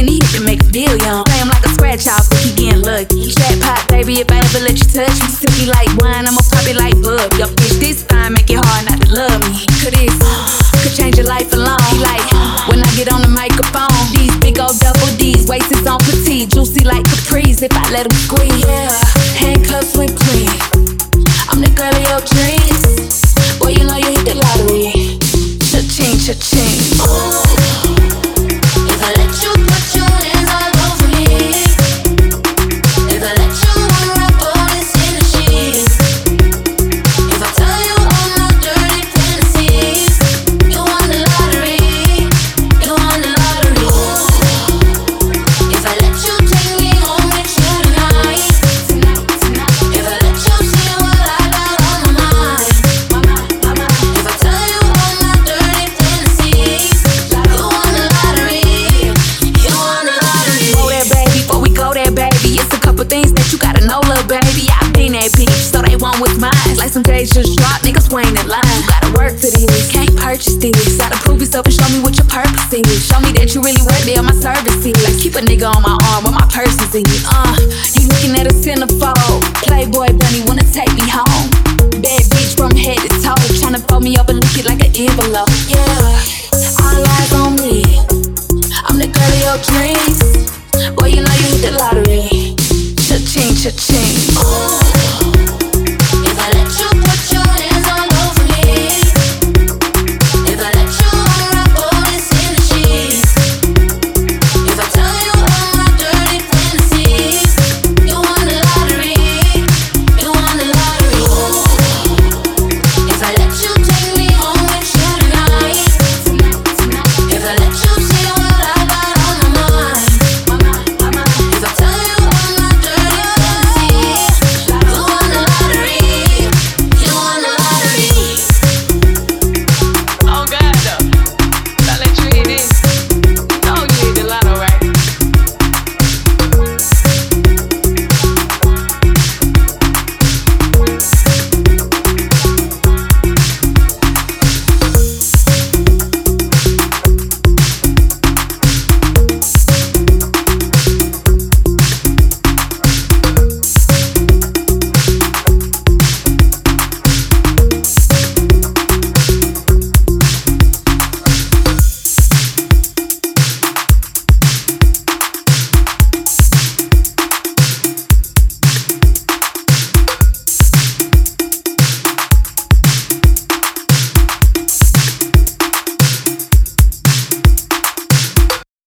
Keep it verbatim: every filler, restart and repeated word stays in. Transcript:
then he hit to make a deal, young. Play him like a scratch off, think he getting lucky. Jackpot, baby, if I ever let you touch me. Silky like wine, I'ma pop it like bub. Your bitch this fine, make it hard not to love me. Could this, could change your life alone. He like, when I get on the microphone, these big old double D's, waist is on petite, juicy like Capri's if I let him squeeze. Yeah, handcuffs went clean. I'm the girl of your dreams. Boy, you know you hit the lottery. Cha-ching, cha-ching. Ooh, if I let you put your hands all over me, if I let you unwrap all this in the sheets, if I tell you all my dirty fantasies, you won the lottery, you won the lottery. Ooh, if I let you take me home with you tonight, if I let you see what I got on my mind, if I tell you all my dirty fantasies, you won the lottery, you won the lottery. Go there, baby, before we go there, baby, it's a couple things that you gotta know, little baby. I've been that bitch, so they want what's mine. Like some days just drop, niggas waiting in line. You gotta work for this, can't purchase this. Gotta prove yourself and show me what your purpose is. Show me that you really worth it on my services. Like keep a nigga on my arm with my purse is in it. Uh, he looking at a centerfold. Playboy bunny wanna take me home. Bad bitch from head to toe, tryna fold me up and lick it like an envelope. Yeah, all eyes on me. I'm the girl of your dreams. Boy, you know you hit the lottery. Cha-ching, cha-ching. Ooh.